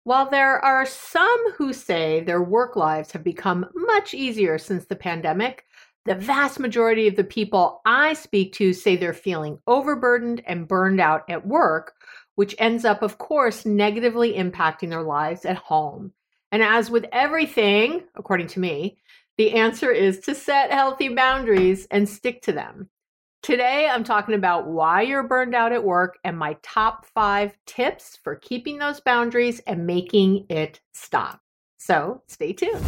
While there are some who say their work lives have become much easier since the pandemic, the vast majority of the people I speak to say they're feeling overburdened and burned out at work, which ends up, of course, negatively impacting their lives at home. And as with everything, according to me, the answer is to set healthy boundaries and stick to them. Today, I'm talking about why you're burned out at work and my top 5 tips for keeping those boundaries and making it stop. So stay tuned.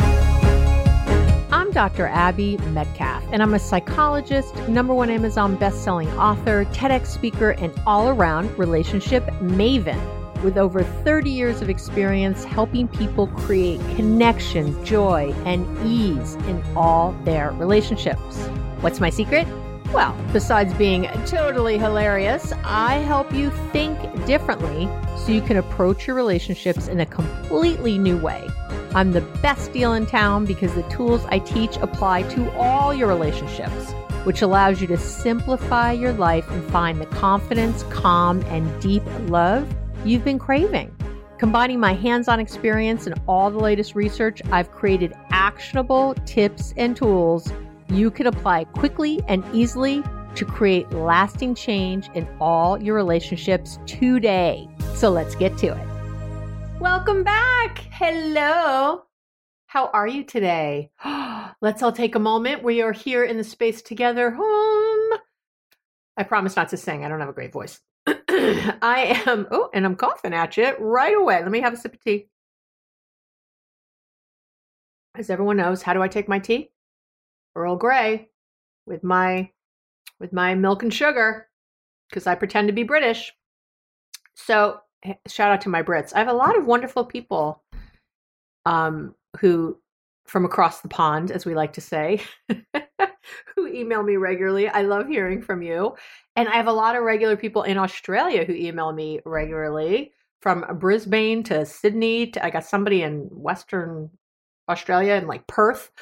I'm Dr. Abby Medcalf, and I'm a psychologist, #1 Amazon bestselling author, TEDx speaker, and all-around relationship maven with over 30 years of experience helping people create connection, joy, and ease in all their relationships. What's my secret? Well, besides being totally hilarious, I help you think differently so you can approach your relationships in a completely new way. I'm the best deal in town because the tools I teach apply to all your relationships, which allows you to simplify your life and find the confidence, calm, and deep love you've been craving. Combining my hands-on experience and all the latest research, I've created actionable tips and tools you can apply quickly and easily to create lasting change in all your relationships today. So let's get to it. Welcome back. Hello. How are you today? Let's all take a moment. We are here in the space together. I promise not to sing. I don't have a great voice. And I'm coughing at you right away. Let me have a sip of tea. As everyone knows, how do I take my tea? Earl Grey with my milk and sugar because I pretend to be British. So shout out to my Brits. I have a lot of wonderful people who from across the pond, as we like to say, who email me regularly. I love hearing from you. And I have a lot of regular people in Australia who email me regularly, from Brisbane to Sydney. I got somebody in Western Australia in like Perth.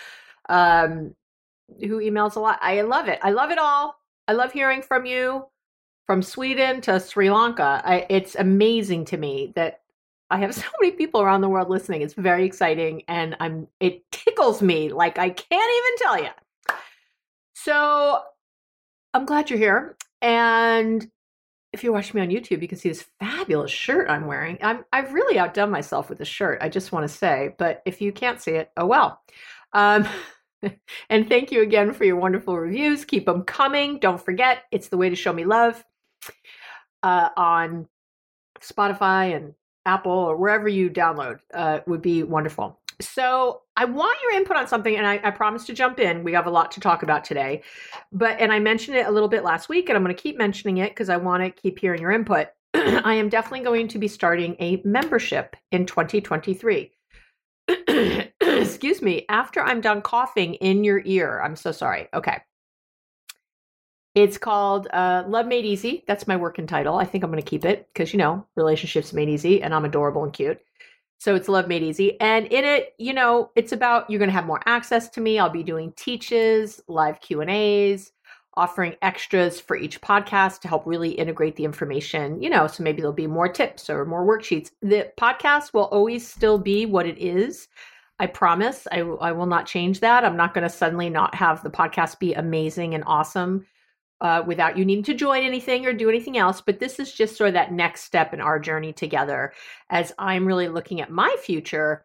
Who emails a lot. I love it. I love it all. I love hearing from you, from Sweden to Sri Lanka. It's amazing to me that I have so many people around the world listening. It's very exciting, and it tickles me like I can't even tell you. So I'm glad you're here. And if you're watching me on YouTube, you can see this fabulous shirt I'm wearing. I've really outdone myself with the shirt, I just want to say. But if you can't see it, oh well. And thank you again for your wonderful reviews. Keep them coming. Don't forget, it's the way to show me love on Spotify and Apple or wherever you download. Would be wonderful. So I want your input on something, and I promise to jump in. We have a lot to talk about today. And I mentioned it a little bit last week, and I'm going to keep mentioning it because I want to keep hearing your input. I am definitely going to be starting a membership in 2023. Excuse me, after I'm done coughing in your ear. I'm so sorry. Okay. It's called Love Made Easy. That's my working title. I think I'm going to keep it because, relationships made easy, and I'm adorable and cute. So it's Love Made Easy. And in it, it's about, you're going to have more access to me. I'll be doing teaches, live Q&As, offering extras for each podcast to help really integrate the information, so maybe there'll be more tips or more worksheets. The podcast will always still be what it is. I promise. I will not change that. I'm not going to suddenly not have the podcast be amazing and awesome without you needing to join anything or do anything else. But this is just sort of that next step in our journey together as I'm really looking at my future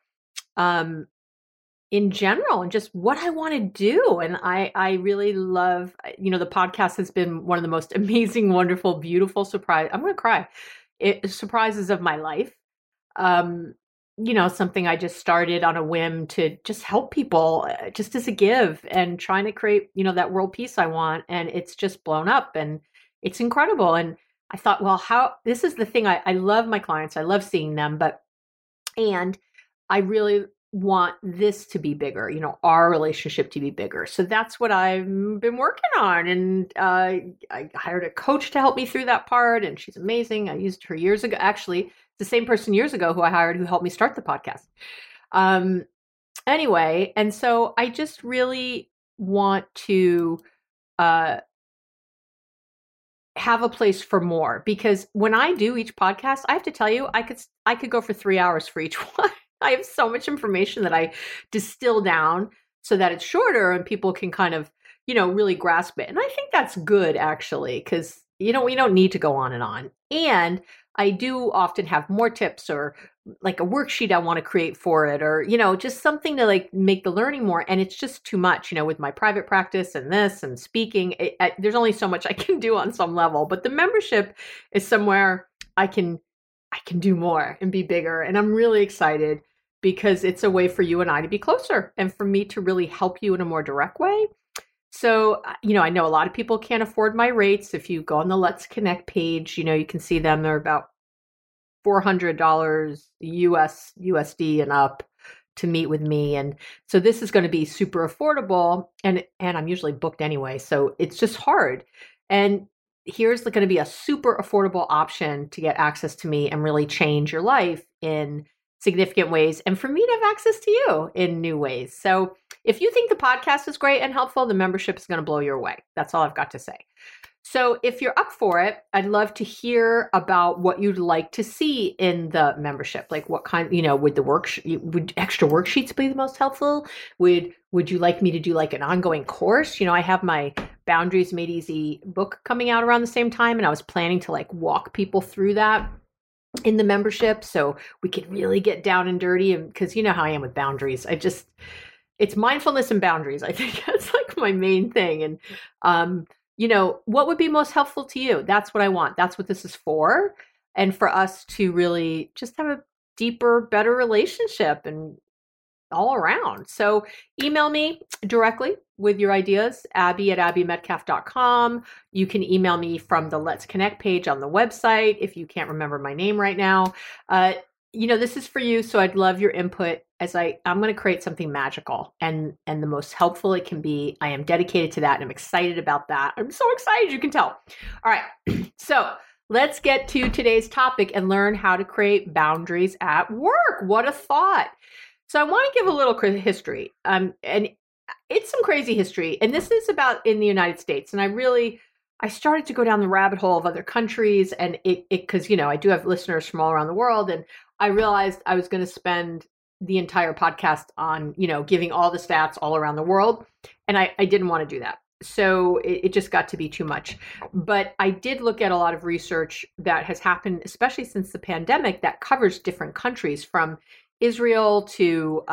in general and just what I want to do. And I really love, the podcast has been one of the most amazing, wonderful, beautiful surprise. I'm going to cry. Surprises of my life. Something I just started on a whim to just help people just as a give and trying to create, that world peace I want. And it's just blown up and it's incredible. And I thought, well, this is the thing. I love my clients. I love seeing them, and I really want this to be bigger, our relationship to be bigger. So that's what I've been working on. And I hired a coach to help me through that part. And she's amazing. I used her years ago. Actually, the same person years ago who I hired who helped me start the podcast. Anyway, and so I just really want to have a place for more, because when I do each podcast, I have to tell you, I could go for 3 hours for each one. I have so much information that I distill down so that it's shorter and people can kind of, really grasp it. And I think that's good, actually, because, we don't need to go on and on. And I do often have more tips or like a worksheet I want to create for it, or, just something to like make the learning more. And it's just too much, with my private practice and this and speaking, there's only so much I can do on some level, but the membership is somewhere I can do more and be bigger. And I'm really excited because it's a way for you and I to be closer and for me to really help you in a more direct way. So, I know a lot of people can't afford my rates. If you go on the Let's Connect page, you can see them. They're about $400 USD and up to meet with me. And so this is going to be super affordable, and I'm usually booked anyway. So it's just hard. And here's going to be a super affordable option to get access to me and really change your life in significant ways, and for me to have access to you in new ways. So if you think the podcast is great and helpful, the membership is going to blow your way. That's all I've got to say. So if you're up for it, I'd love to hear about what you'd like to see in the membership. Like what kind, would would extra worksheets be the most helpful? Would you like me to do like an ongoing course? I have my Boundaries Made Easy book coming out around the same time, and I was planning to like walk people through that in the membership so we could really get down and dirty. And because you know how I am with boundaries, it's mindfulness and boundaries. I think that's like my main thing. And, what would be most helpful to you? That's what I want. That's what this is for. And for us to really just have a deeper, better relationship and all around. So email me directly with your ideas, abby@abbymedcalf.com. You can email me from the Let's Connect page on the website if you can't remember my name right now. This is for you, so I'd love your input as I'm going to create something magical and the most helpful it can be. I am dedicated to that, and I'm excited about that. I'm so excited, you can tell. All right, so let's get to today's topic and learn how to create boundaries at work. What a thought. So I want to give a little history, and it's some crazy history, and this is about in the United States. And I started to go down the rabbit hole of other countries, and because I do have listeners from all around the world, and I realized I was going to spend the entire podcast on giving all the stats all around the world, and I didn't want to do that. So it just got to be too much. But I did look at a lot of research that has happened, especially since the pandemic, that covers different countries from Israel to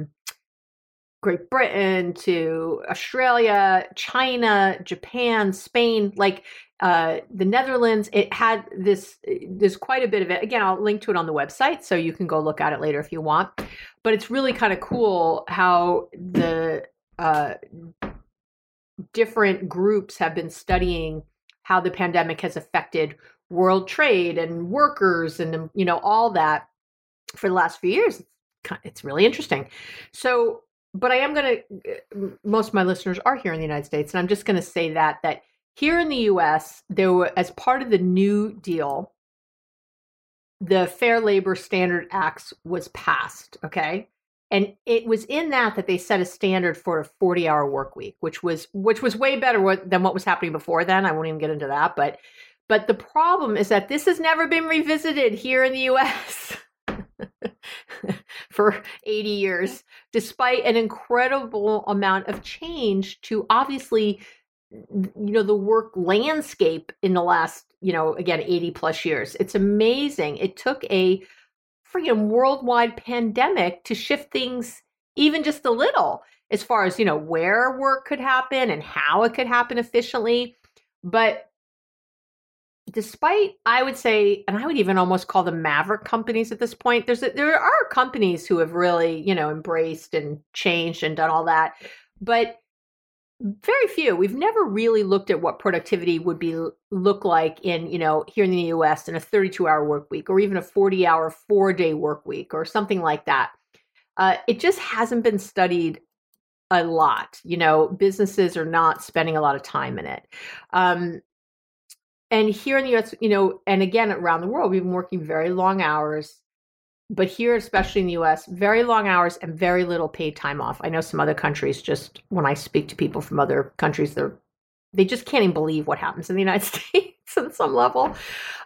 Great Britain to Australia, China, Japan, Spain, like the Netherlands. It had there's quite a bit of it. Again, I'll link to it on the website so you can go look at it later if you want. But it's really kind of cool how the different groups have been studying how the pandemic has affected world trade and workers and all that for the last few years. It's really interesting. So, but I am going to, most of my listeners are here in the United States, and I'm just going to say that here in the US, there were, as part of the New Deal, the Fair Labor Standard Act was passed, okay? And it was in that they set a standard for a 40-hour work week, which was way better than what was happening before then. I won't even get into that, but the problem is that this has never been revisited here in the US. For 80 years, despite an incredible amount of change to obviously, the work landscape in the last, again, 80 plus years. It's amazing. It took a freaking worldwide pandemic to shift things even just a little as far as, where work could happen and how it could happen efficiently. But despite, I would say, and I would even almost call them maverick companies at this point, there are companies who have really, embraced and changed and done all that, but very few. We've never really looked at what productivity would look like in, here in the US in a 32-hour work week, or even a 40-hour, 4-day work week, or something like that. It just hasn't been studied a lot. Businesses are not spending a lot of time in it. And here in the US, and again, around the world, we've been working very long hours, but here, especially in the US, very long hours and very little paid time off. I know some other countries, just when I speak to people from other countries, they just can't even believe what happens in the United States. on some level.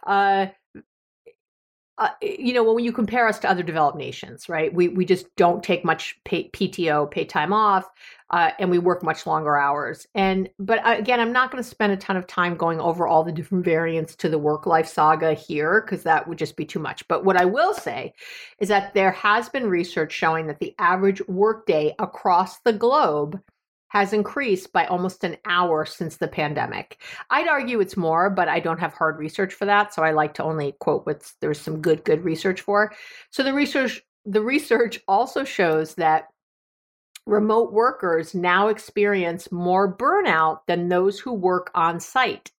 When you compare us to other developed nations, right? We just don't take much PTO, paid time off, and we work much longer hours. But again, I'm not going to spend a ton of time going over all the different variants to the work-life saga here, because that would just be too much. But what I will say is that there has been research showing that the average workday across the globe has increased by almost an hour since the pandemic. I'd argue it's more, but I don't have hard research for that. So I like to only quote what there's some good research for. So the research also shows that remote workers now experience more burnout than those who work on site.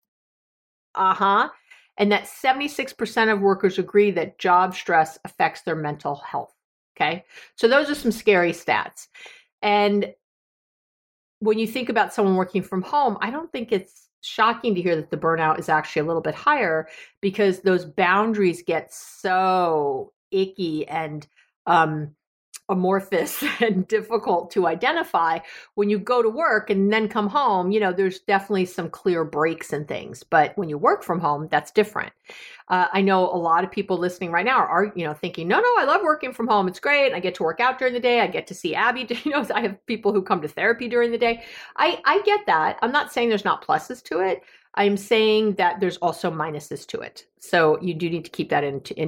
And that 76% of workers agree that job stress affects their mental health. Okay. So those are some scary stats. And when you think about someone working from home, I don't think it's shocking to hear that the burnout is actually a little bit higher, because those boundaries get so icky and amorphous and difficult to identify when you go to work and then come home. There's definitely some clear breaks and things, but when you work from home, that's different. I know a lot of people listening right now are thinking, no, I love working from home. It's great. I get to work out during the day. I get to see Abby. I have people who come to therapy during the day. I get that. I'm not saying there's not pluses to it. I'm saying that there's also minuses to it. So you do need to keep that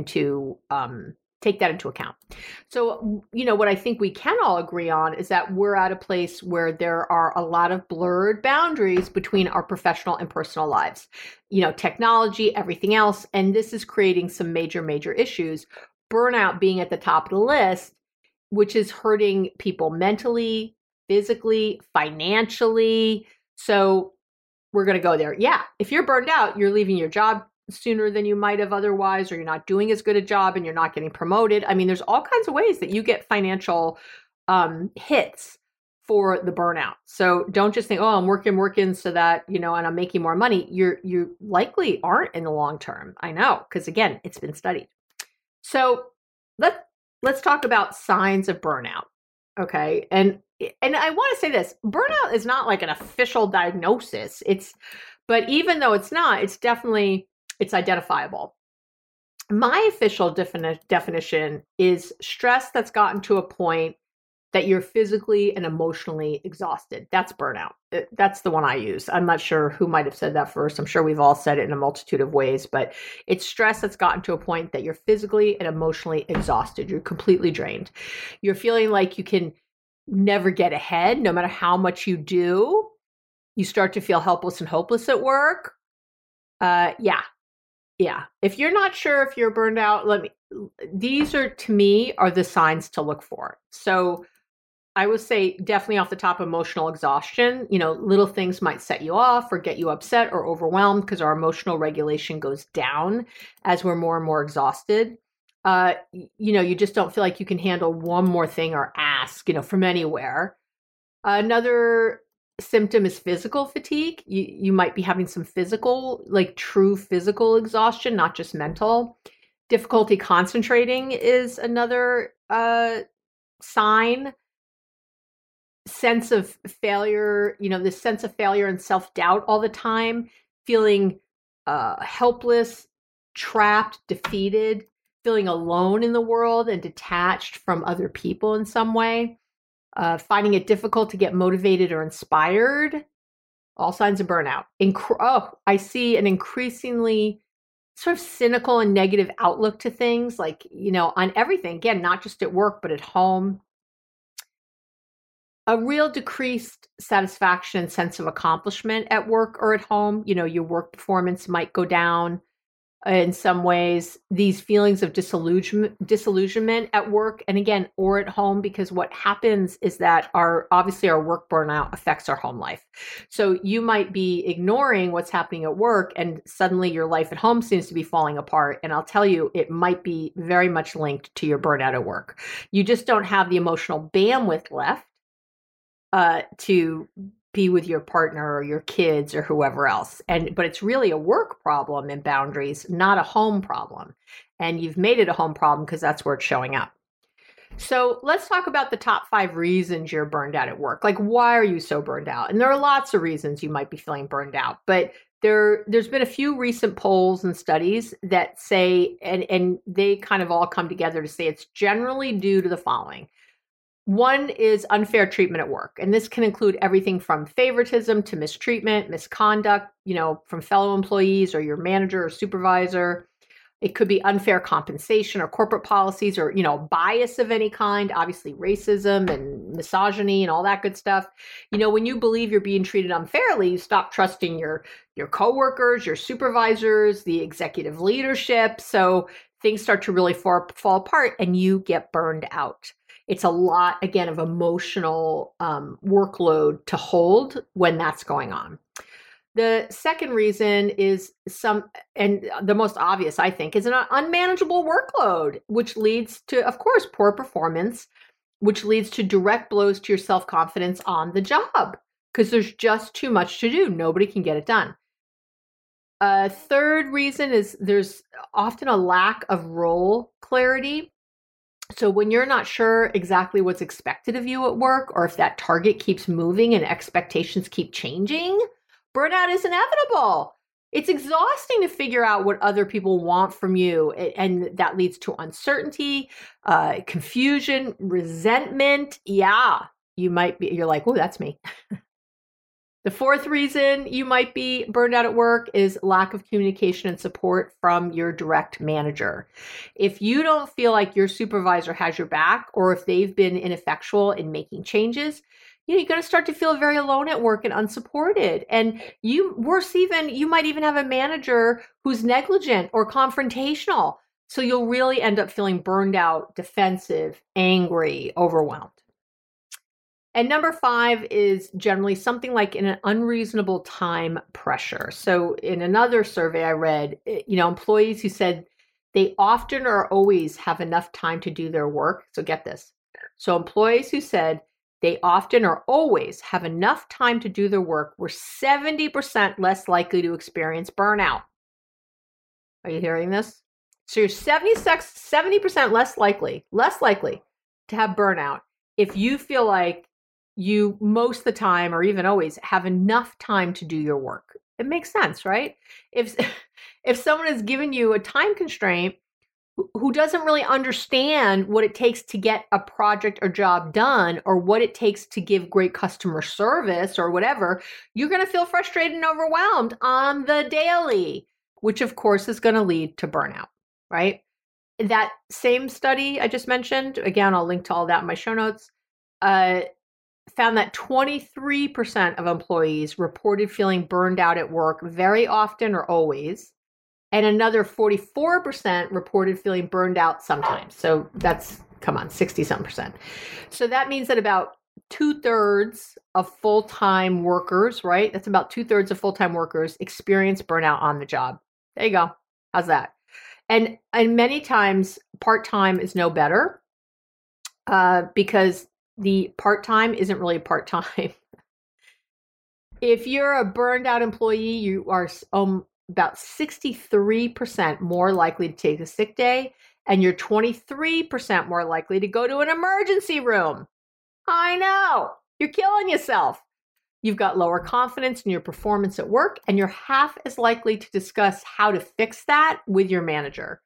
take that into account. So, what I think we can all agree on is that we're at a place where there are a lot of blurred boundaries between our professional and personal lives, technology, everything else. And this is creating some major, major issues. Burnout being at the top of the list, which is hurting people mentally, physically, financially. So we're going to go there. Yeah. If you're burned out, you're leaving your job sooner than you might have otherwise, or you're not doing as good a job and you're not getting promoted. I mean, there's all kinds of ways that you get financial hits for the burnout. So don't just think, oh, I'm working so that, and I'm making more money. You likely aren't in the long term. I know, because again, it's been studied. So let's talk about signs of burnout. Okay. And I want to say this, burnout is not like an official diagnosis. But even though it's not, it's identifiable. My official definition is stress that's gotten to a point that you're physically and emotionally exhausted. That's burnout. That's the one I use. I'm not sure who might have said that first. I'm sure we've all said it in a multitude of ways, but it's stress that's gotten to a point that you're physically and emotionally exhausted. You're completely drained. You're feeling like you can never get ahead, no matter how much you do. You start to feel helpless and hopeless at work. Yeah. If you're not sure if you're burned out, these are, to me, are the signs to look for. So I would say definitely off the top, emotional exhaustion. Little things might set you off or get you upset or overwhelmed, because our emotional regulation goes down as we're more and more exhausted. You just don't feel like you can handle one more thing or ask, from anywhere. Another symptom is physical fatigue. You might be having some physical, like true physical exhaustion, not just mental. Difficulty concentrating is another sign. Sense of failure, this sense of failure and self-doubt all the time, feeling helpless, trapped, defeated, feeling alone in the world and detached from other people in some way. Finding it difficult to get motivated or inspired, all signs of burnout. I see an increasingly sort of cynical and negative outlook to things, like, on everything. Again, not just at work, but at home. A real decreased satisfaction and sense of accomplishment at work or at home. Your work performance might go down. In some ways, these feelings of disillusionment at work, and again, or at home, because what happens is that our work burnout affects our home life. So you might be ignoring what's happening at work, and suddenly your life at home seems to be falling apart. And I'll tell you, it might be very much linked to your burnout at work. You just don't have the emotional bandwidth left to be with your partner or your kids or whoever else. But it's really a work problem and boundaries, not a home problem. And you've made it a home problem because that's where it's showing up. So let's talk about the top 5 reasons you're burned out at work. Like, why are you so burned out? And there are lots of reasons you might be feeling burned out, but There's been a few recent polls and studies that say, and they kind of all come together to say it's generally due to the following. One is unfair treatment at work. And this can include everything from favoritism to mistreatment, misconduct, from fellow employees or your manager or supervisor. It could be unfair compensation or corporate policies or, bias of any kind, obviously racism and misogyny and all that good stuff. When you believe you're being treated unfairly, you stop trusting your coworkers, your supervisors, the executive leadership. So things start to really fall apart and you get burned out. It's a lot, again, of emotional workload to hold when that's going on. The second reason is and the most obvious, I think, is an unmanageable workload, which leads to, of course, poor performance, which leads to direct blows to your self-confidence on the job because there's just too much to do. Nobody can get it done. Third reason is there's often a lack of role clarity. So when you're not sure exactly what's expected of you at work, or if that target keeps moving and expectations keep changing, burnout is inevitable. It's exhausting to figure out what other people want from you. And that leads to uncertainty, confusion, resentment. Yeah, you're like, oh, that's me. The fourth reason you might be burned out at work is lack of communication and support from your direct manager. If you don't feel like your supervisor has your back, or if they've been ineffectual in making changes, you're going to start to feel very alone at work and unsupported. And you might even have a manager who's negligent or confrontational. So you'll really end up feeling burned out, defensive, angry, overwhelmed. And number 5 is generally something like an unreasonable time pressure. So in another survey I read, employees who said they often or always have enough time to do their work. So get this. So employees who said they often or always have enough time to do their work were 70% less likely to experience burnout. Are you hearing this? So you're 70% less likely to have burnout if you feel like you most of the time or even always have enough time to do your work. It makes sense, right? If someone has given you a time constraint who doesn't really understand what it takes to get a project or job done, or what it takes to give great customer service or whatever, you're going to feel frustrated and overwhelmed on the daily, which of course is going to lead to burnout, right? That same study I just mentioned, again, I'll link to all that in my show notes, found that 23% of employees reported feeling burned out at work very often or always. And another 44% reported feeling burned out sometimes. So that's, 60-something%. So that means that about 2/3 of full-time workers, right? That's about 2/3 of full-time workers experience burnout on the job. There you go. How's that? And many times part-time is no better because the part-time isn't really part-time. If you're a burned out employee, you are about 63% more likely to take a sick day, and you're 23% more likely to go to an emergency room. I know, you're killing yourself. You've got lower confidence in your performance at work, and you're half as likely to discuss how to fix that with your manager.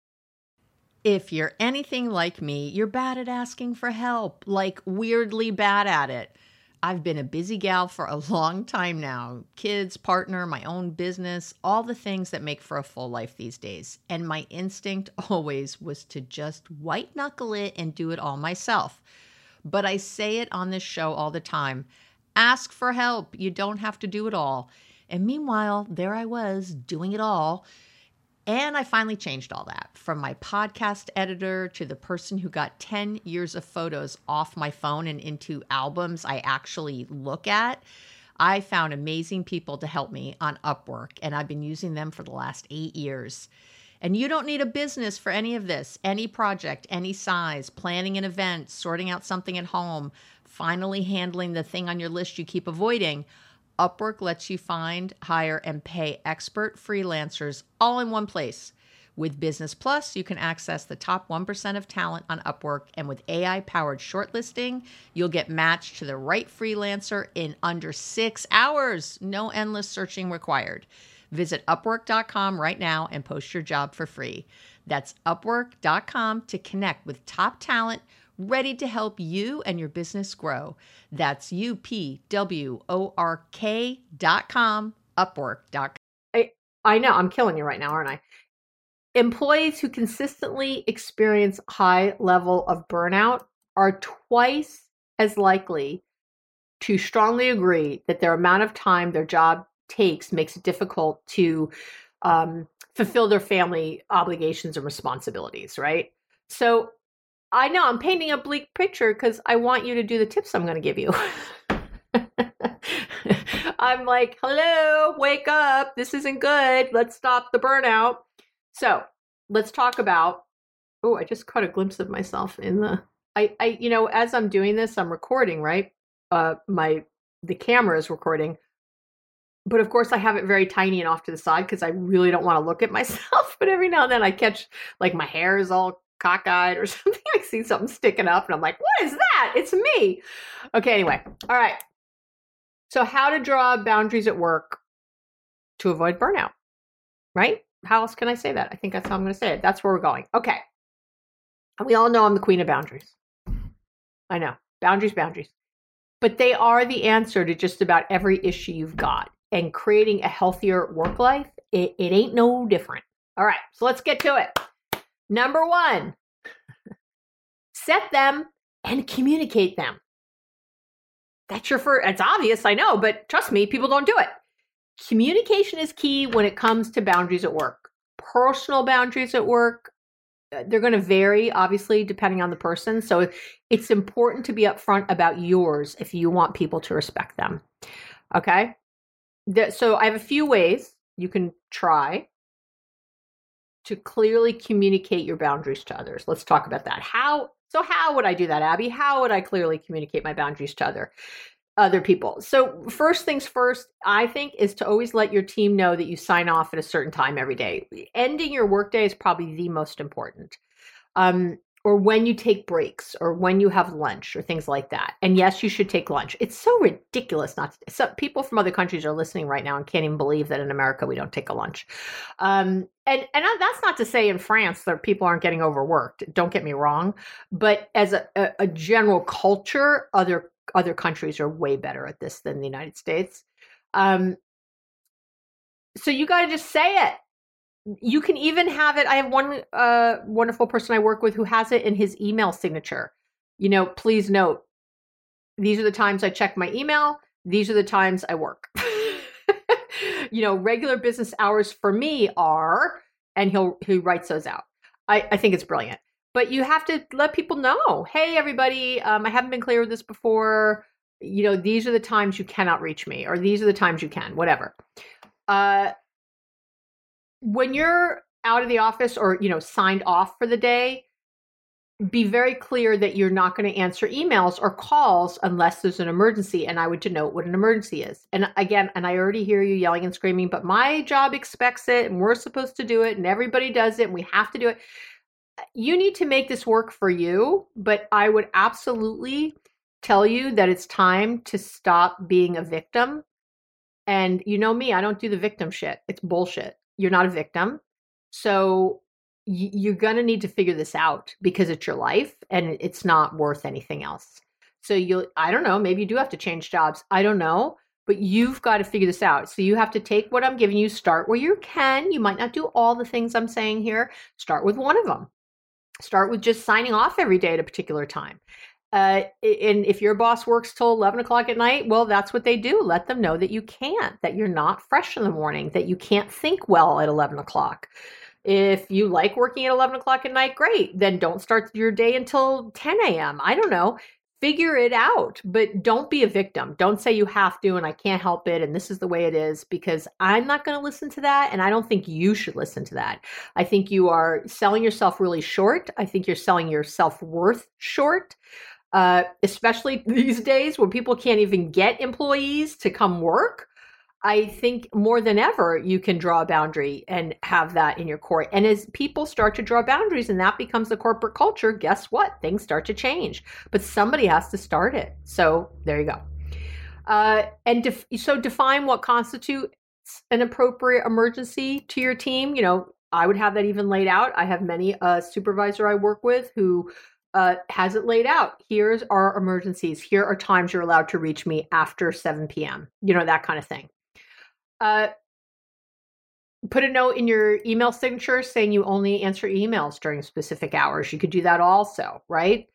If you're anything like me, you're bad at asking for help, like weirdly bad at it. I've been a busy gal for a long time now. Kids, partner, my own business, all the things that make for a full life these days. And my instinct always was to just white knuckle it and do it all myself. But I say it on this show all the time. Ask for help. You don't have to do it all. And meanwhile, there I was doing it all. And I finally changed all that, from my podcast editor to the person who got 10 years of photos off my phone and into albums I actually look at. I found amazing people to help me on Upwork, and I've been using them for the last 8 years. And you don't need a business for any of this, any project, any size, planning an event, sorting out something at home, finally handling the thing on your list you keep avoiding. Upwork lets you find, hire, and pay expert freelancers all in one place. With Business Plus, you can access the top 1% of talent on Upwork, and with AI-powered shortlisting, you'll get matched to the right freelancer in under 6 hours. No endless searching required. Visit Upwork.com right now and post your job for free. That's Upwork.com to connect with top talent ready to help you and your business grow. That's UPWORK.com, Upwork.com. I know, I'm killing you right now, aren't I? Employees who consistently experience high level of burnout are twice as likely to strongly agree that their amount of time their job takes makes it difficult to fulfill their family obligations and responsibilities, right? So I know I'm painting a bleak picture because I want you to do the tips I'm going to give you. I'm like, hello, wake up. This isn't good. Let's stop the burnout. So let's talk about, oh, I just caught a glimpse of myself in the, as I'm doing this, I'm recording, right? The camera is recording, but of course I have it very tiny and off to the side because I really don't want to look at myself. But every now and then I catch, like, my hair is all cockeyed or something. I see something sticking up and I'm like, what is that? It's me. Okay, anyway. All right. So how to draw boundaries at work to avoid burnout, right? How else can I say that? I think that's how I'm going to say it. That's where we're going. Okay. We all know I'm the queen of boundaries. I know. Boundaries. But they are the answer to just about every issue you've got. And creating a healthier work life, it ain't no different. All right. So let's get to it. Number 1, set them and communicate them. That's your first, it's obvious, I know, but trust me, people don't do it. Communication is key when it comes to boundaries at work. Personal boundaries at work, they're going to vary, obviously, depending on the person. So it's important to be upfront about yours if you want people to respect them. Okay? So I have a few ways you can try to clearly communicate your boundaries to others. Let's talk about that. How would I do that, Abby? How would I clearly communicate my boundaries to other people? So first things first, I think, is to always let your team know that you sign off at a certain time every day. Ending your workday is probably the most important. Or when you take breaks or when you have lunch or things like that. And yes, you should take lunch. It's so ridiculous not to. So people from other countries are listening right now and can't even believe that in America we don't take a lunch. And that's not to say in France that people aren't getting overworked. Don't get me wrong. But as a general culture, other countries are way better at this than the United States. So you got to just say it. You can even have it. I have one wonderful person I work with who has it in his email signature. Please note, these are the times I check my email. These are the times I work. Regular business hours for me are, and he writes those out. I think it's brilliant. But you have to let people know, hey, everybody, I haven't been clear with this before. These are the times you cannot reach me, or these are the times you can, whatever. When you're out of the office or, signed off for the day, be very clear that you're not going to answer emails or calls unless there's an emergency. And I would denote what an emergency is. And again, and I already hear you yelling and screaming, but my job expects it and we're supposed to do it and everybody does it and we have to do it. You need to make this work for you, but I would absolutely tell you that it's time to stop being a victim. And you know me, I don't do the victim shit. It's bullshit. You're not a victim. So you're going to need to figure this out because it's your life and it's not worth anything else. So I don't know, maybe you do have to change jobs. I don't know, but you've got to figure this out. So you have to take what I'm giving you, start where you can. You might not do all the things I'm saying here. Start with one of them. Start with just signing off every day at a particular time. And if your boss works till 11 o'clock at night, well, that's what they do. Let them know that you can't, that you're not fresh in the morning, that you can't think well at 11 o'clock. If you like working at 11 o'clock at night, great. Then don't start your day until 10 a.m. I don't know. Figure it out, but don't be a victim. Don't say you have to and I can't help it and this is the way it is, because I'm not going to listen to that and I don't think you should listen to that. I think you are selling yourself really short. I think you're selling your self-worth short. Especially these days when people can't even get employees to come work. I think more than ever, you can draw a boundary and have that in your core. And as people start to draw boundaries and that becomes the corporate culture, guess what? Things start to change. But somebody has to start it. So there you go. So define what constitutes an appropriate emergency to your team. I would have that even laid out. I have many supervisor I work with who has it laid out. Here's our emergencies. Here are times you're allowed to reach me after 7 p.m., that kind of thing. Put a note in your email signature saying you only answer emails during specific hours. You could do that also, right?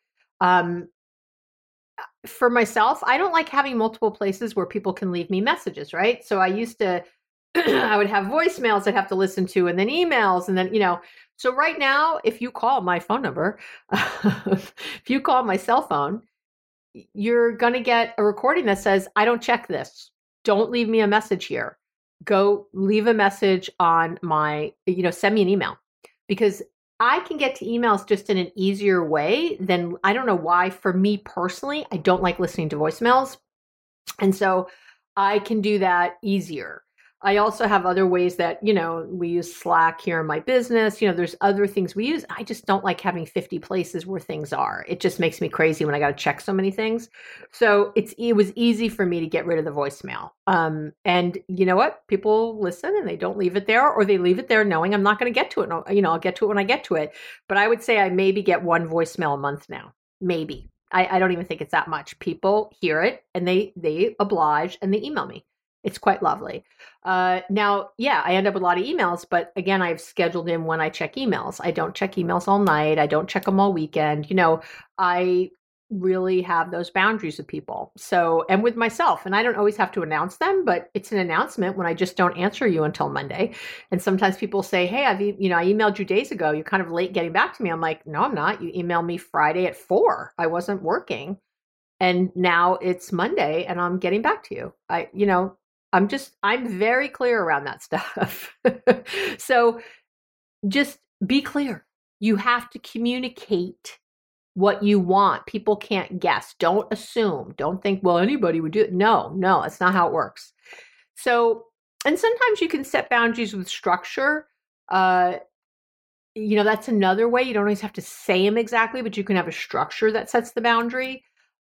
For myself, I don't like having multiple places where people can leave me messages, right? So I used to, I would have voicemails I'd have to listen to and then emails and then, so right now, if you call my phone number, if you call my cell phone, you're going to get a recording that says, I don't check this. Don't leave me a message here. Go leave a message on my, send me an email, because I can get to emails just in an easier way than, I don't know why, for me personally, I don't like listening to voicemails. And so I can do that easier. I also have other ways that, we use Slack here in my business. There's other things we use. I just don't like having 50 places where things are. It just makes me crazy when I got to check so many things. So it was easy for me to get rid of the voicemail. And you know what? People listen and they don't leave it there, or they leave it there knowing I'm not going to get to it. I'll get to it when I get to it. But I would say I maybe get one voicemail a month now. Maybe. I don't even think it's that much. People hear it and they oblige and they email me. It's quite lovely. Now, I end up with a lot of emails, but again, I've scheduled in when I check emails. I don't check emails all night. I don't check them all weekend. I really have those boundaries with people. So, and with myself, and I don't always have to announce them, but it's an announcement when I just don't answer you until Monday. And sometimes people say, hey, I emailed you days ago. You're kind of late getting back to me. I'm like, no, I'm not. You emailed me Friday at 4. I wasn't working. And now it's Monday and I'm getting back to you. I'm very clear around that stuff. So just be clear. You have to communicate what you want. People can't guess. Don't assume. Don't think, well, anybody would do it. No, that's not how it works. So, and sometimes you can set boundaries with structure. That's another way. You don't always have to say them exactly, but you can have a structure that sets the boundary.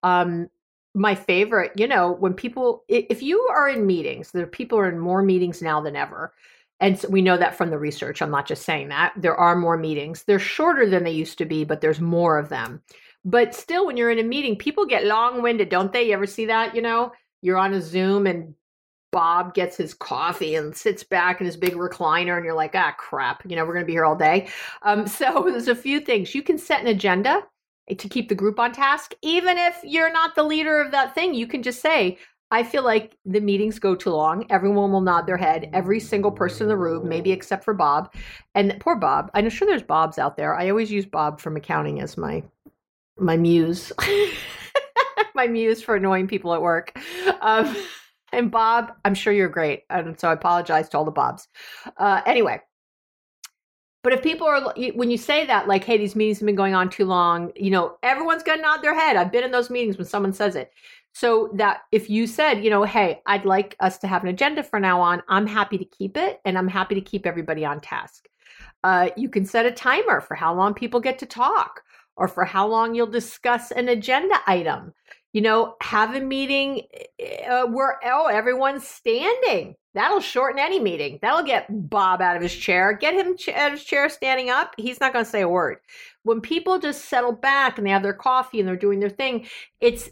My favorite, when people, if you are in meetings, people are in more meetings now than ever. And so we know that from the research. I'm not just saying that. There are more meetings. They're shorter than they used to be, but there's more of them. But still, when you're in a meeting, people get long-winded, don't they? You ever see that? You're on a Zoom and Bob gets his coffee and sits back in his big recliner and you're like, crap, we're going to be here all day. So there's a few things. You can set an agenda to keep the group on task. Even if you're not the leader of that thing, you can just say, I feel like the meetings go too long. Everyone will nod their head. Every single person in the room, maybe except for Bob. And poor Bob. I'm sure there's Bobs out there. I always use Bob from accounting as my muse. My muse for annoying people at work. And Bob, I'm sure you're great. And so I apologize to all the Bobs. Anyway. But if people are, when you say that, like, hey, these meetings have been going on too long, everyone's going to nod their head. I've been in those meetings when someone says it. So that if you said, hey, I'd like us to have an agenda from now on, I'm happy to keep it. And I'm happy to keep everybody on task. You can set a timer for how long people get to talk or for how long you'll discuss an agenda item. Have a meeting where, everyone's standing. That'll shorten any meeting. That'll get Bob out of his chair. Get him out of his chair standing up. He's not going to say a word. When people just settle back and they have their coffee and they're doing their thing, it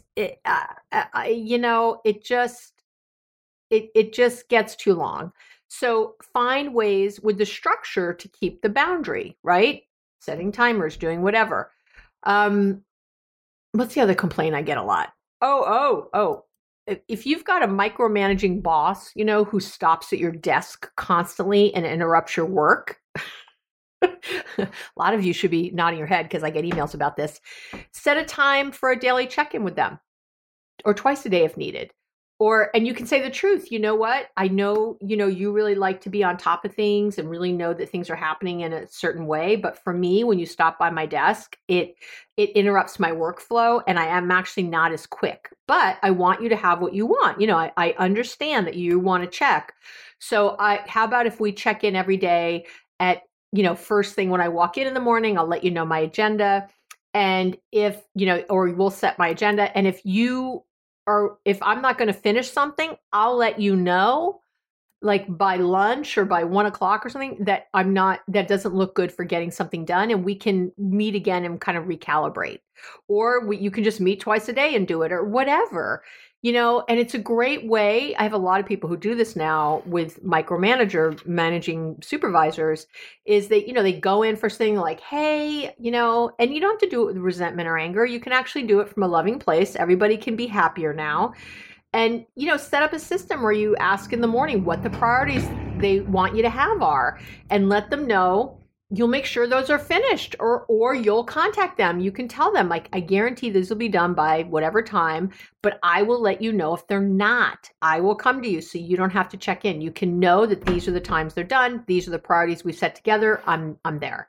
just gets too long. So find ways with the structure to keep the boundary, right? Setting timers, doing whatever. What's the other complaint I get a lot? Oh. If you've got a micromanaging boss, who stops at your desk constantly and interrupts your work, a lot of you should be nodding your head because I get emails about this. Set a time for a daily check-in with them, or twice a day if needed. And you can say the truth. You know what? I know, you really like to be on top of things and really know that things are happening in a certain way. But for me, when you stop by my desk, it interrupts my workflow and I am actually not as quick. But I want you to have what you want. I understand that you want to check. So how about if we check in every day at, first thing when I walk in the morning, I'll let you know my agenda. And if, or we'll set my agenda. And if I'm not going to finish something, I'll let you know, like by lunch or by 1 o'clock or something, that that doesn't look good for getting something done. And we can meet again and kind of recalibrate. Or you can just meet twice a day and do it or whatever, and it's a great way. I have a lot of people who do this now with managing supervisors, is they go in first thing like, hey, and you don't have to do it with resentment or anger. You can actually do it from a loving place. Everybody can be happier now. And, set up a system where you ask in the morning what the priorities they want you to have are and let them know. You'll make sure those are finished or you'll contact them. You can tell them, like, I guarantee this will be done by whatever time, but I will let you know if they're not. I will come to you so you don't have to check in. You can know that these are the times they're done. These are the priorities we've set together. I'm there.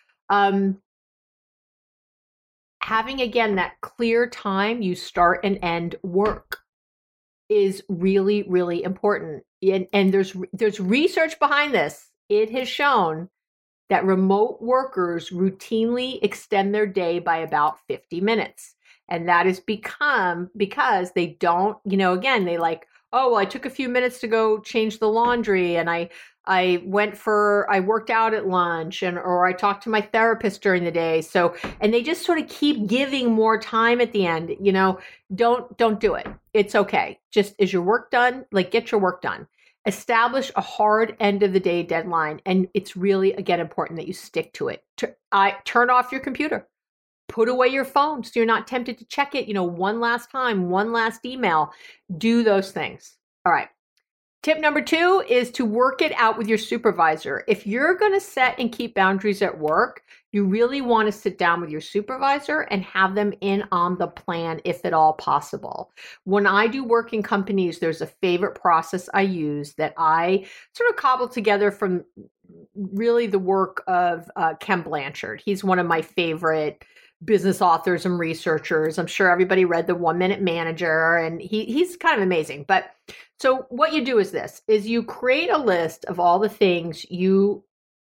Having, again, that clear time you start and end work is really, really important. And there's research behind this. It has shown that remote workers routinely extend their day by about 50 minutes. And that is because they don't, again, they like, oh, well, I took a few minutes to go change the laundry and I worked out at lunch or I talked to my therapist during the day. So, and they just sort of keep giving more time at the end, don't do it. It's okay. Just, is your work done? Like, get your work done. Establish a hard end of the day deadline. And it's really, again, important that you stick to it. Turn off your computer. Put away your phone so you're not tempted to check it, one last time, one last email. Do those things. All right. Tip number 2 is to work it out with your supervisor. If you're going to set and keep boundaries at work, you really want to sit down with your supervisor and have them in on the plan if at all possible. When I do work in companies, there's a favorite process I use that I sort of cobbled together from really the work of Ken Blanchard. He's one of my favorite business authors and researchers. I'm sure everybody read The 1 Minute Manager, and he's kind of amazing. But so what you do is you create a list of all the things you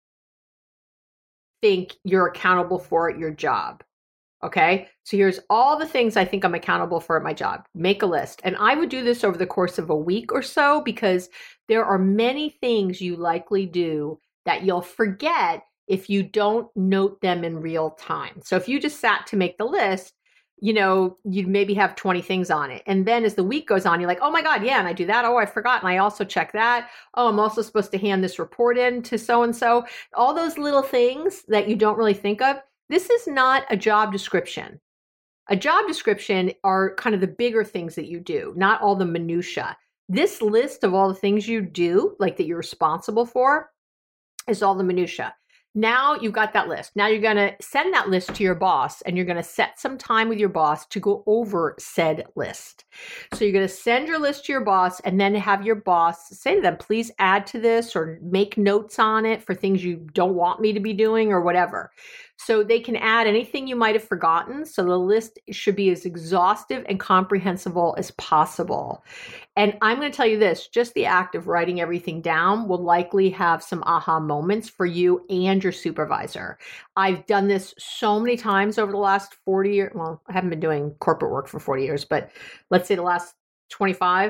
think you're accountable for at your job. Okay. So here's all the things I think I'm accountable for at my job. Make a list. And I would do this over the course of a week or so, because there are many things you likely do that you'll forget if you don't note them in real time. So if you just sat to make the list, you'd maybe have 20 things on it. And then as the week goes on, you're like, oh my God, yeah, and I do that. Oh, I forgot. And I also check that. Oh, I'm also supposed to hand this report in to so-and-so. All those little things that you don't really think of. This is not a job description. A job description are kind of the bigger things that you do, not all the minutia. This list of all the things you do, like that you're responsible for, is all the minutia. Now you've got that list. Now you're going to send that list to your boss, and you're going to set some time with your boss to go over said list. So you're going to send your list to your boss, and then have your boss say to them, please add to this or make notes on it for things you don't want me to be doing or whatever. So they can add anything you might have forgotten. So the list should be as exhaustive and comprehensible as possible. And I'm going to tell you this, just the act of writing everything down will likely have some aha moments for you and your supervisor. I've done this so many times over the last 40 years. Well, I haven't been doing corporate work for 40 years, but let's say the last 25,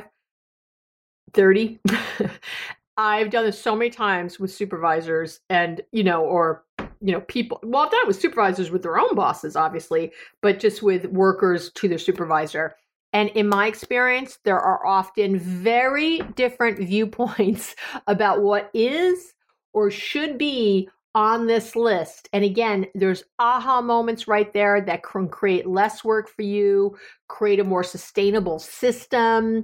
30. I've done this so many times with supervisors and, people. Well, I've done it with supervisors with their own bosses, obviously, but just with workers to their supervisor. And in my experience, there are often very different viewpoints about what is or should be on this list. And again, there's aha moments right there that can create less work for you, create a more sustainable system.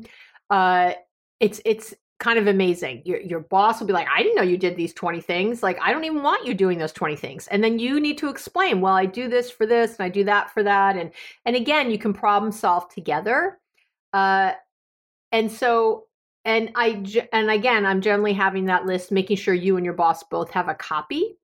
It's kind of amazing. Your boss will be like, I didn't know you did these 20 things. Like, I don't even want you doing those 20 things. And then you need to explain, well, I do this for this and I do that for that. And again, you can problem solve together. And so, and again, I'm generally having that list, making sure you and your boss both have a copy,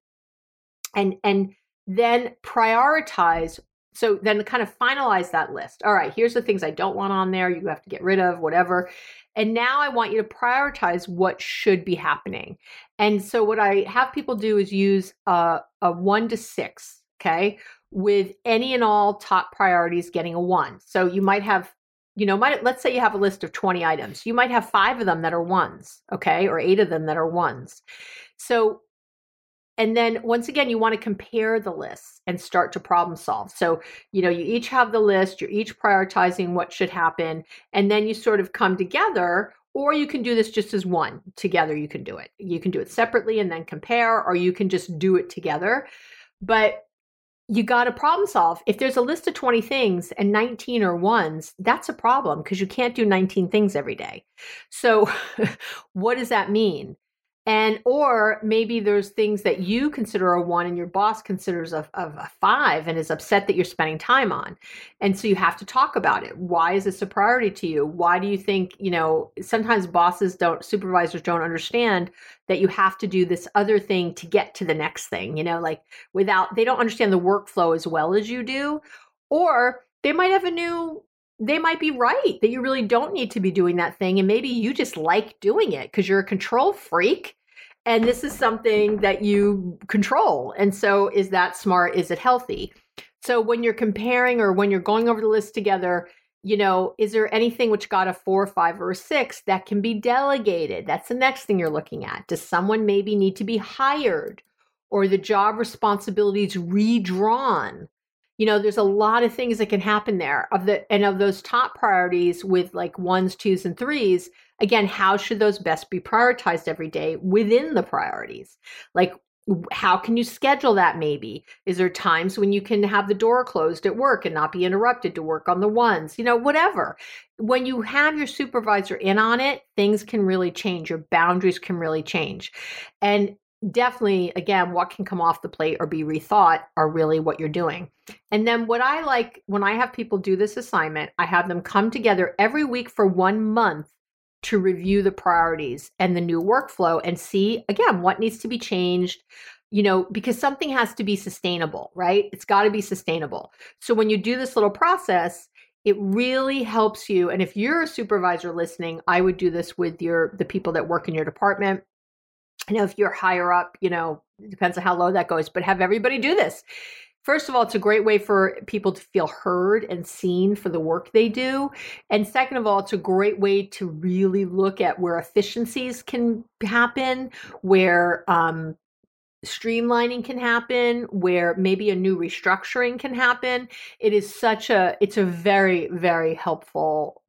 and then prioritize. So then kind of finalize that list. All right, here's the things I don't want on there. You have to get rid of, whatever. And now I want you to prioritize what should be happening. And so what I have people do is use a 1 to 6, okay, with any and all top priorities getting a 1. So you might have, let's say you have a list of 20 items. You might have 5 of them that are 1s, okay, or 8 of them that are 1s. So, and then once again, you want to compare the lists and start to problem solve. So, you each have the list, you're each prioritizing what should happen, and then you sort of come together, or you can do this just as one. Together, you can do it. You can do it separately and then compare, or you can just do it together. But you got to problem solve. If there's a list of 20 things and 19 are 1s, that's a problem because you can't do 19 things every day. So what does that mean? And or maybe there's things that you consider a 1 and your boss considers a 5 and is upset that you're spending time on. And so you have to talk about it. Why is this a priority to you? Why do you think, sometimes supervisors don't understand that you have to do this other thing to get to the next thing, they don't understand the workflow as well as you do. Or they might be right that you really don't need to be doing that thing. And maybe you just like doing it because you're a control freak. And this is something that you control. And so is that smart? Is it healthy? So when you're comparing or when you're going over the list together, is there anything which got a 4, 5, or a 6 that can be delegated? That's the next thing you're looking at. Does someone maybe need to be hired or the job responsibilities redrawn? There's a lot of things that can happen there of those top priorities with like 1s, 2s, and 3s. Again, how should those best be prioritized every day within the priorities? Like, how can you schedule that maybe? Is there times when you can have the door closed at work and not be interrupted to work on the 1s? Whatever. When you have your supervisor in on it, things can really change. Your boundaries can really change. And definitely, again, what can come off the plate or be rethought are really what you're doing. And then what I like, when I have people do this assignment, I have them come together every week for 1 month to review the priorities and the new workflow and see, again, what needs to be changed, because something has to be sustainable, right? It's got to be sustainable. So when you do this little process, it really helps you. And if you're a supervisor listening, I would do this with the people that work in your department. If you're higher up, it depends on how low that goes, but have everybody do this. First of all, it's a great way for people to feel heard and seen for the work they do. And second of all, it's a great way to really look at where efficiencies can happen, where streamlining can happen, where maybe a new restructuring can happen. It's a very, very helpful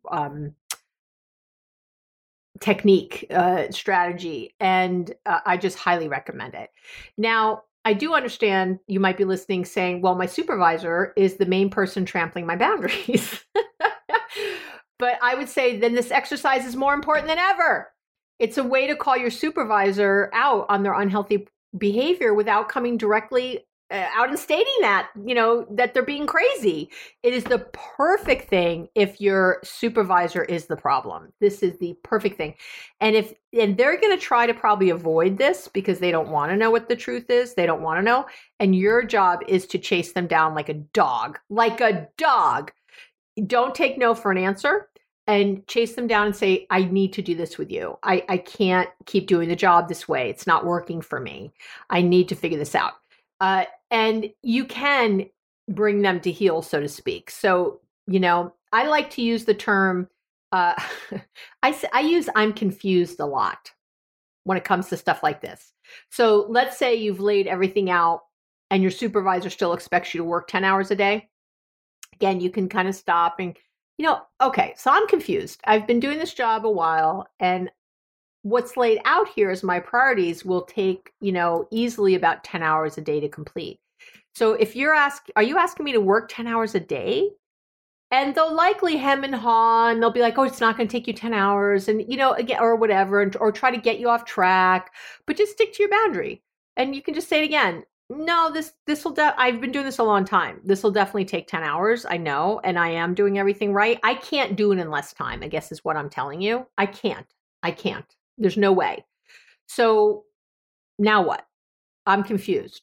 technique, strategy, and I just highly recommend it. Now, I do understand you might be listening saying, well, my supervisor is the main person trampling my boundaries. But I would say then this exercise is more important than ever. It's a way to call your supervisor out on their unhealthy behavior without coming directly out and stating that, that they're being crazy. It is the perfect thing if your supervisor is the problem. This is the perfect thing. And they're going to try to probably avoid this because they don't want to know what the truth is. They don't want to know. And your job is to chase them down like a dog. Don't take no for an answer. And chase them down and say, I need to do this with you. I can't keep doing the job this way. It's not working for me. I need to figure this out. And you can bring them to heel, so to speak. So, I like to use the term, I use I'm confused a lot when it comes to stuff like this. So let's say you've laid everything out and your supervisor still expects you to work 10 hours a day. Again, you can kind of stop and, okay, so I'm confused. I've been doing this job a while, and what's laid out here as my priorities will take, easily about 10 hours a day to complete. So if are you asking me to work 10 hours a day? And they'll likely hem and haw, and they'll be like, oh, it's not going to take you 10 hours and, again, or whatever, or try to get you off track, but just stick to your boundary. And you can just say it again. No, I've been doing this a long time. This will definitely take 10 hours, I know, and I am doing everything right. I can't do it in less time, I guess is what I'm telling you. I can't. I can't. There's no way. So now what? I'm confused.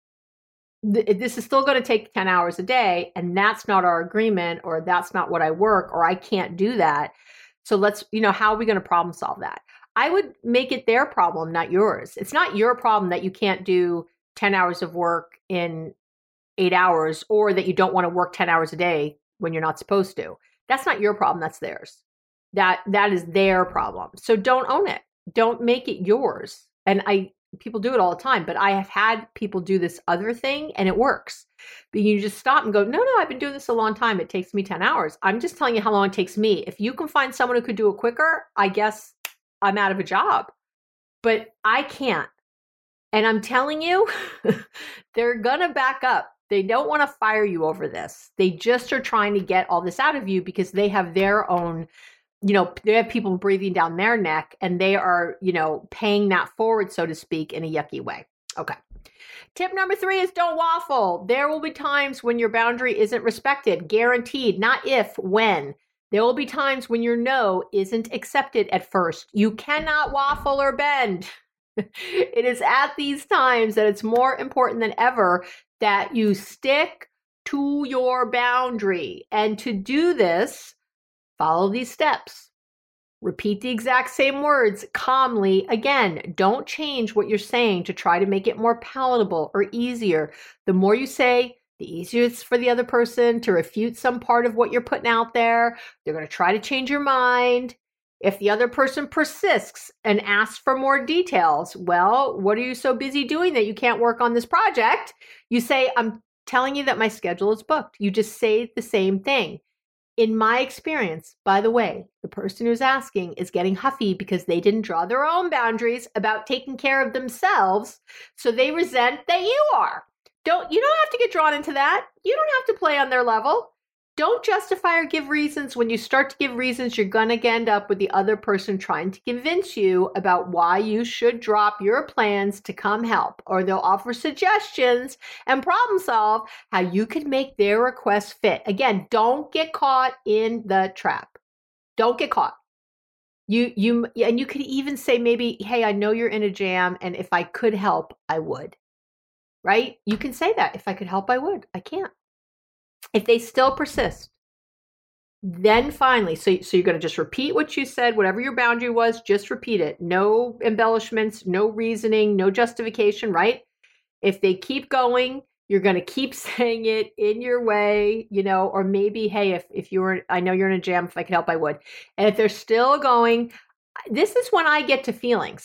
This is still going to take 10 hours a day, and that's not our agreement, or that's not what I work, or I can't do that. So how are we going to problem solve that? I would make it their problem, not yours. It's not your problem that you can't do 10 hours of work in 8 hours, or that you don't want to work 10 hours a day when you're not supposed to. That's not your problem. That's theirs. That is their problem. So don't own it. Don't make it yours. And people do it all the time, but I have had people do this other thing and it works. But you just stop and go, no, I've been doing this a long time. It takes me 10 hours. I'm just telling you how long it takes me. If you can find someone who could do it quicker, I guess I'm out of a job. But I can't. And I'm telling you, they're going to back up. They don't want to fire you over this. They just are trying to get all this out of you because they have their own, they have people breathing down their neck, and they are, paying that forward, so to speak, in a yucky way. Okay. Tip number 3 is don't waffle. There will be times when your boundary isn't respected, guaranteed, not if, when. There will be times when your no isn't accepted at first. You cannot waffle or bend. It is at these times that it's more important than ever that you stick to your boundary. And to do this, follow these steps. Repeat the exact same words calmly. Again, don't change what you're saying to try to make it more palatable or easier. The more you say, the easier it's for the other person to refute some part of what you're putting out there. They're going to try to change your mind. If the other person persists and asks for more details, well, what are you so busy doing that you can't work on this project? You say, I'm telling you that my schedule is booked. You just say the same thing. In my experience, by the way, the person who's asking is getting huffy because they didn't draw their own boundaries about taking care of themselves, so they resent that you are. You don't have to get drawn into that. You don't have to play on their level. Don't justify or give reasons. When you start to give reasons, you're going to end up with the other person trying to convince you about why you should drop your plans to come help, or they'll offer suggestions and problem solve how you could make their request fit. Again, don't get caught in the trap. Don't get caught. And you could even say maybe, hey, I know you're in a jam, and if I could help, I would. Right? You can say that. If I could help, I would. I can't. If they still persist, then finally, so you're going to just repeat what you said, whatever your boundary was, just repeat it. No embellishments, no reasoning, no justification, right? If they keep going, you're going to keep saying it in your way, or maybe, hey, I know you're in a jam, if I could help, I would. And if they're still going, this is when I get to feelings.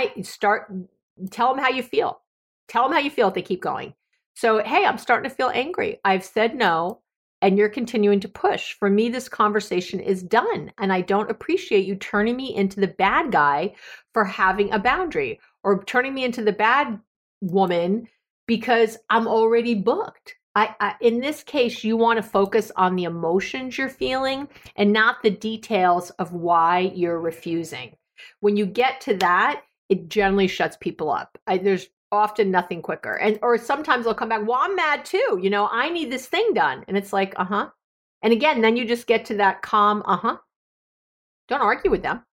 Tell them how you feel. Tell them how you feel if they keep going. So, hey, I'm starting to feel angry. I've said no, and you're continuing to push. For me, this conversation is done, and I don't appreciate you turning me into the bad guy for having a boundary, or turning me into the bad woman because I'm already booked. In this case, you want to focus on the emotions you're feeling and not the details of why you're refusing. When you get to that, it generally shuts people up. There's often nothing quicker. Or sometimes they'll come back, well, I'm mad too. I need this thing done. And it's like, uh-huh. And again, then you just get to that calm, uh-huh. Don't argue with them.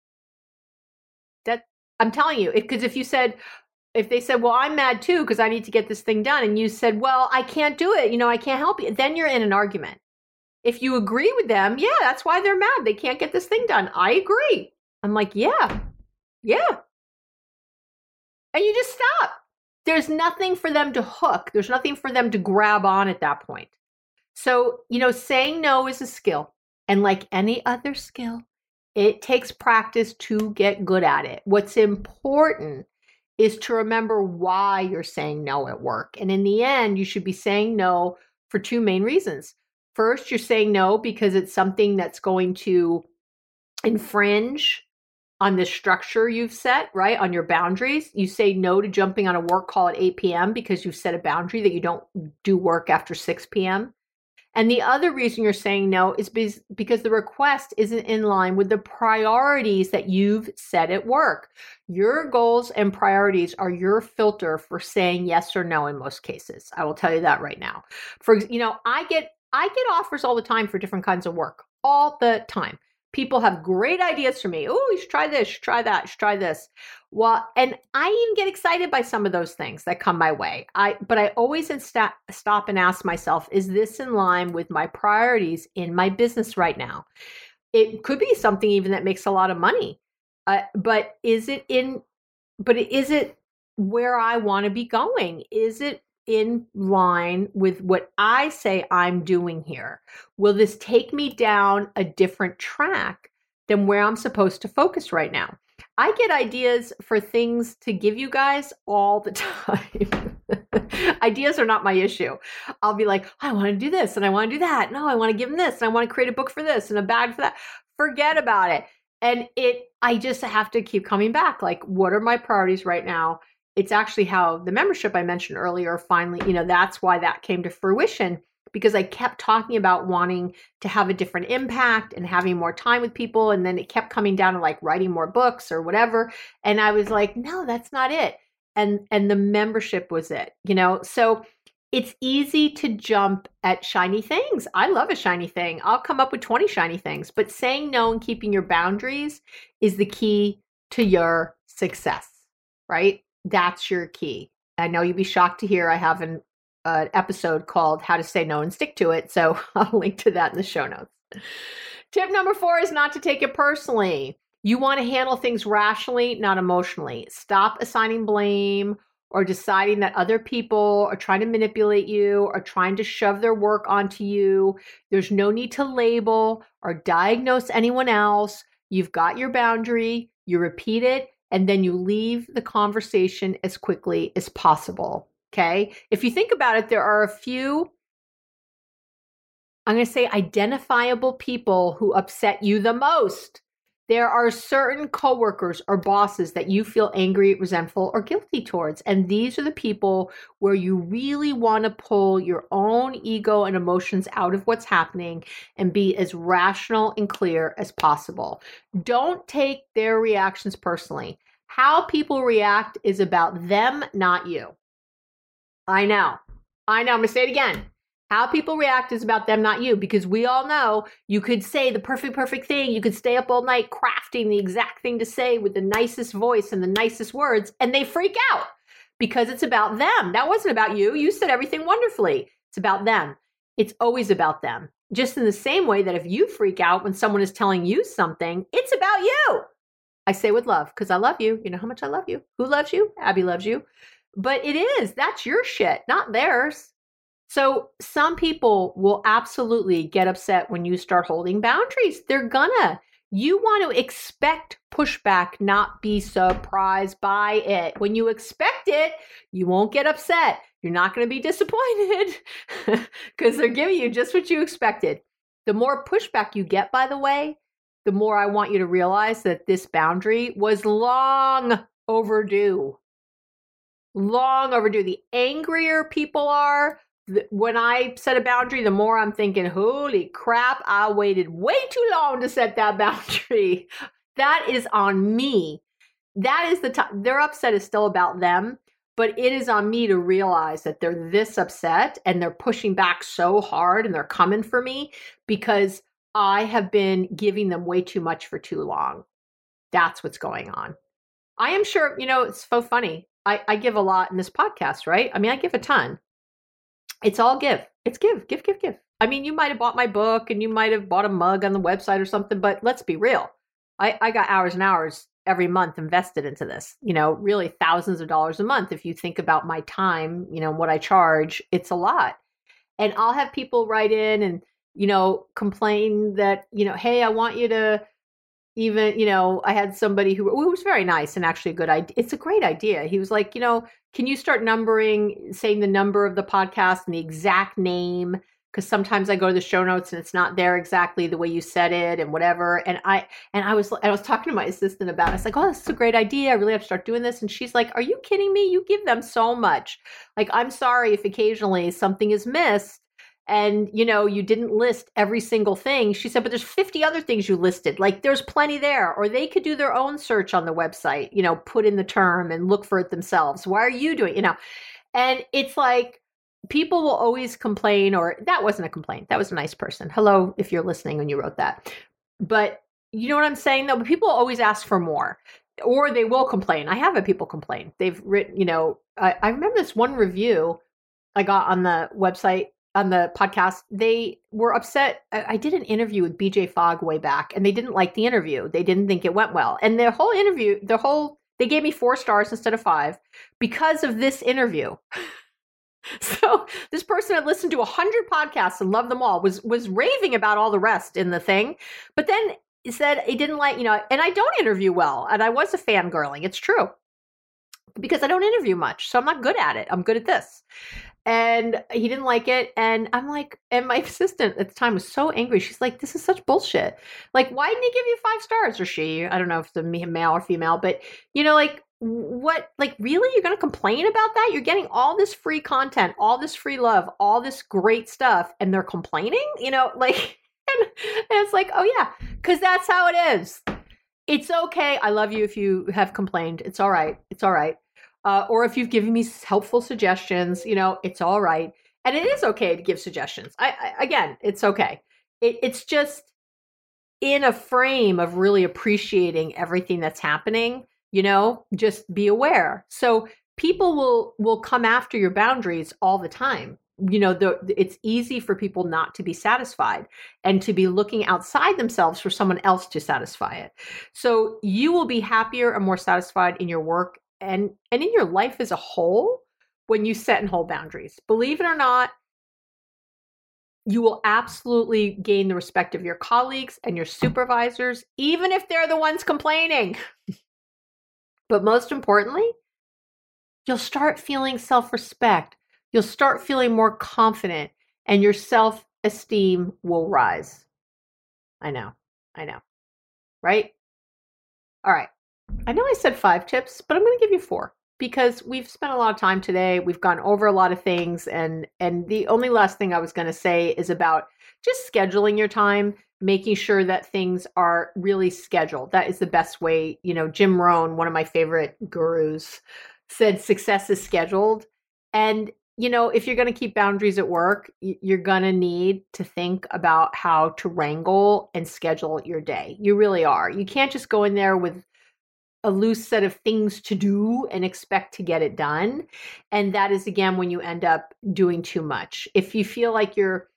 I'm telling you, because if they said, well, I'm mad too, because I need to get this thing done. And you said, well, I can't do it. I can't help you. Then you're in an argument. If you agree with them, yeah, that's why they're mad. They can't get this thing done. I agree. I'm like, yeah. And you just stop. There's nothing for them to hook. There's nothing for them to grab on at that point. So, saying no is a skill. And like any other skill, it takes practice to get good at it. What's important is to remember why you're saying no at work. And in the end, you should be saying no for 2 main reasons. First, you're saying no because it's something that's going to infringe on the structure you've set, right? On your boundaries. You say no to jumping on a work call at 8 p.m. because you've set a boundary that you don't do work after 6 p.m. And the other reason you're saying no is because the request isn't in line with the priorities that you've set at work. Your goals and priorities are your filter for saying yes or no in most cases. I will tell you that right now. I get offers all the time for different kinds of work, all the time. People have great ideas for me. Oh, you should try this, you should try that, you should try this. Well, and I even get excited by some of those things that come my way. But I always stop and ask myself, is this in line with my priorities in my business right now? It could be something even that makes a lot of money. But is it where I want to be going? Is it in line with what I say I'm doing here? Will this take me down a different track than where I'm supposed to focus right now? I get ideas for things to give you guys all the time. Ideas are not my issue. I'll be like, I want to do this and I want to do that. No, I want to give them this and I want to create a book for this and a bag for that. Forget about it. And I just have to keep coming back. Like, what are my priorities right now? It's actually how the membership I mentioned earlier, finally, that's why that came to fruition, because I kept talking about wanting to have a different impact and having more time with people. And then it kept coming down to like writing more books or whatever. And I was like, no, that's not it. And the membership was it, so it's easy to jump at shiny things. I love a shiny thing. I'll come up with 20 shiny things, but saying no and keeping your boundaries is the key to your success, right? That's your key. I know you'd be shocked to hear I have an episode called How to Say No and Stick to It. So I'll link to that in the show notes. Tip number 4 is not to take it personally. You want to handle things rationally, not emotionally. Stop assigning blame or deciding that other people are trying to manipulate you or trying to shove their work onto you. There's no need to label or diagnose anyone else. You've got your boundary, you repeat it, and then you leave the conversation as quickly as possible, okay? If you think about it, there are a few, I'm going to say, identifiable people who upset you the most. There are certain coworkers or bosses that you feel angry, resentful, or guilty towards. And these are the people where you really want to pull your own ego and emotions out of what's happening and be as rational and clear as possible. Don't take their reactions personally. How people react is about them, not you. I know. I'm going to say it again. How people react is about them, not you, because we all know you could say the perfect thing. You could stay up all night crafting the exact thing to say with the nicest voice and the nicest words, and they freak out because it's about them. That wasn't about you. You said everything wonderfully. It's about them. It's always about them. Just in the same way that if you freak out when someone is telling you something, it's about you. I say with love because I love you. You know how much I love you. Who loves you? Abby loves you. But it is. That's your shit, not theirs. So some people will absolutely get upset when you start holding boundaries. They're gonna. You want to expect pushback, not be surprised by it. When you expect it, you won't get upset. You're not going to be disappointed because they're giving you just what you expected. The more pushback you get, by the way, the more I want you to realize that this boundary was long overdue. Long overdue. The angrier people are, when I set a boundary, the more I'm thinking, holy crap, I waited way too long to set that boundary. That is on me. That is the time. Their upset is still about them, but it is on me to realize that they're this upset and they're pushing back so hard and they're coming for me because I have been giving them way too much for too long. That's what's going on. I am sure, it's so funny. I give a lot in this podcast, right? I mean, I give a ton. It's all give. It's give. I mean, you might have bought my book and you might have bought a mug on the website or something, but let's be real. I got hours and hours every month invested into this, really thousands of dollars a month. If you think about my time, what I charge, it's a lot. And I'll have people write in and, complain that, hey, I want you to even, I had somebody who was very nice and actually a good idea. It's a great idea. He was like, can you start saying the number of the podcast and the exact name? Because sometimes I go to the show notes and it's not there exactly the way you said it and whatever. And I was talking to my assistant about it. I was like, oh, this is a great idea. I really have to start doing this. And she's like, are you kidding me? You give them so much. Like, I'm sorry if occasionally something is missed. and, you didn't list every single thing. She said, but there's 50 other things you listed. Like, there's plenty there. Or they could do their own search on the website, put in the term and look for it themselves. Why are you doing, And it's like, people will always complain, or that wasn't a complaint. That was a nice person. Hello, if you're listening when you wrote that. But you know what I'm saying, though? People always ask for more, or they will complain. I have had people complain. They've written, I remember this one review I got on the website, on the podcast. They were upset. I did an interview with BJ Fogg way back, and they didn't like the interview. They didn't think it went well. And their whole interview, they gave me 4 stars instead of 5 because of this interview. So this person had listened to 100 podcasts and loved them all, was raving about all the rest in the thing. But then he said he didn't like, and I don't interview well. And I was a fangirling. It's true. Because I don't interview much. So I'm not good at it. I'm good at this. And he didn't like it. And I'm like, and my assistant at the time was so angry. She's like, this is such bullshit. Like, why didn't he give you 5 stars? Or she, I don't know if it's a male or female, but like, what, like, really? You're going to complain about that? You're getting all this free content, all this free love, all this great stuff, and they're complaining, like, and it's like, oh yeah, because that's how it is. It's okay. I love you if you have complained. It's all right. It's all right. Or if you've given me helpful suggestions, it's all right. And it is okay to give suggestions. Again, it's okay. It's just in a frame of really appreciating everything that's happening, just be aware. So people will come after your boundaries all the time. It's easy for people not to be satisfied and to be looking outside themselves for someone else to satisfy it. So you will be happier and more satisfied in your work and in your life as a whole when you set and hold boundaries. Believe it or not, you will absolutely gain the respect of your colleagues and your supervisors, even if they're the ones complaining. But most importantly, you'll start feeling self-respect. You'll start feeling more confident, and your self-esteem will rise. I know. Right? All right. I know I said 5 tips, but I'm going to give you 4 because we've spent a lot of time today. We've gone over a lot of things. And the only last thing I was going to say is about just scheduling your time, making sure that things are really scheduled. That is the best way. Jim Rohn, one of my favorite gurus, said success is scheduled. And if you're going to keep boundaries at work, you're going to need to think about how to wrangle and schedule your day. You really are. You can't just go in there with a loose set of things to do and expect to get it done. And that is, again, when you end up doing too much. If you feel like you're,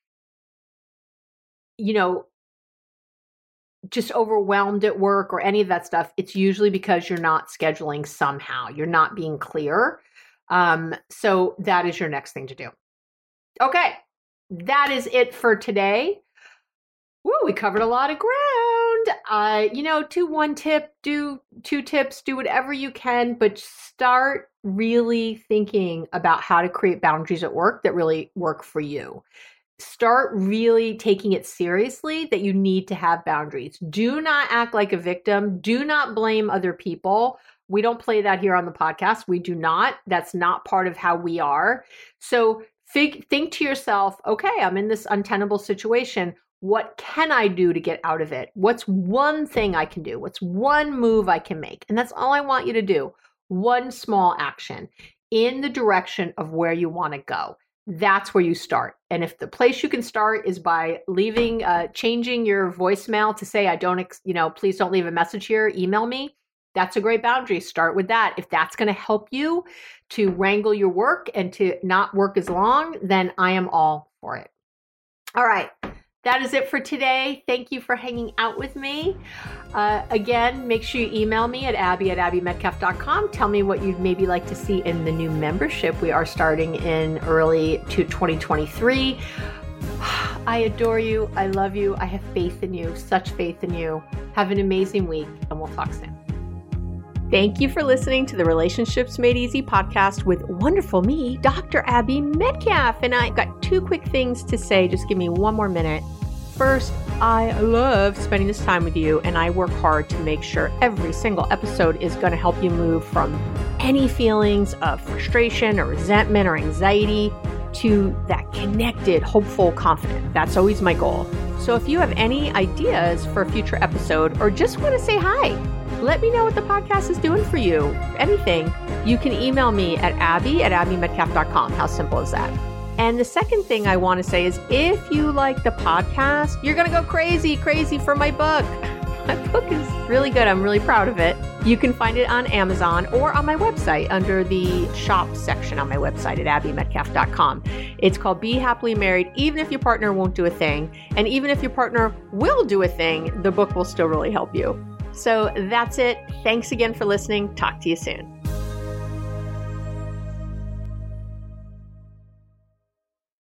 just overwhelmed at work or any of that stuff, it's usually because you're not scheduling somehow. You're not being clear. So that is your next thing to do. Okay. That is it for today. Woo, we covered a lot of ground. Do 1 tip, do 2 tips, do whatever you can, but start really thinking about how to create boundaries at work that really work for you. Start really taking it seriously that you need to have boundaries. Do not act like a victim. Do not blame other people. We don't play that here on the podcast. We do not. That's not part of how we are. So think to yourself, okay, I'm in this untenable situation. What can I do to get out of it? What's one thing I can do? What's one move I can make? And that's all I want you to do. One small action in the direction of where you want to go. That's where you start. And if the place you can start is by changing your voicemail to say, please don't leave a message here, email me. That's a great boundary. Start with that. If that's going to help you to wrangle your work and to not work as long, then I am all for it. All right. That is it for today. Thank you for hanging out with me. Again, make sure you email me at abby@abbymedcalf.com. Tell me what you'd maybe like to see in the new membership we are starting in early to 2023. I adore you. I love you. I have faith in you, such faith in you. Have an amazing week, and we'll talk soon. Thank you for listening to the Relationships Made Easy podcast with wonderful me, Dr. Abby Medcalf. And I've got 2 quick things to say. Just give me 1 more minute. First, I love spending this time with you, and I work hard to make sure every single episode is going to help you move from any feelings of frustration or resentment or anxiety to that connected, hopeful, confident. That's always my goal. So if you have any ideas for a future episode or just want to say hi, let me know what the podcast is doing for you. Anything, you can email me at abby@abbymedcalf.com. How simple is that? And the second thing I want to say is if you like the podcast, you're going to go crazy for my book. My book is really good. I'm really proud of it. You can find it on Amazon or on my website under the shop section on my website at abbymedcalf.com. It's called Be Happily Married, Even If Your Partner Won't Do a Thing. And even if your partner will do a thing, the book will still really help you. So that's it. Thanks again for listening. Talk to you soon.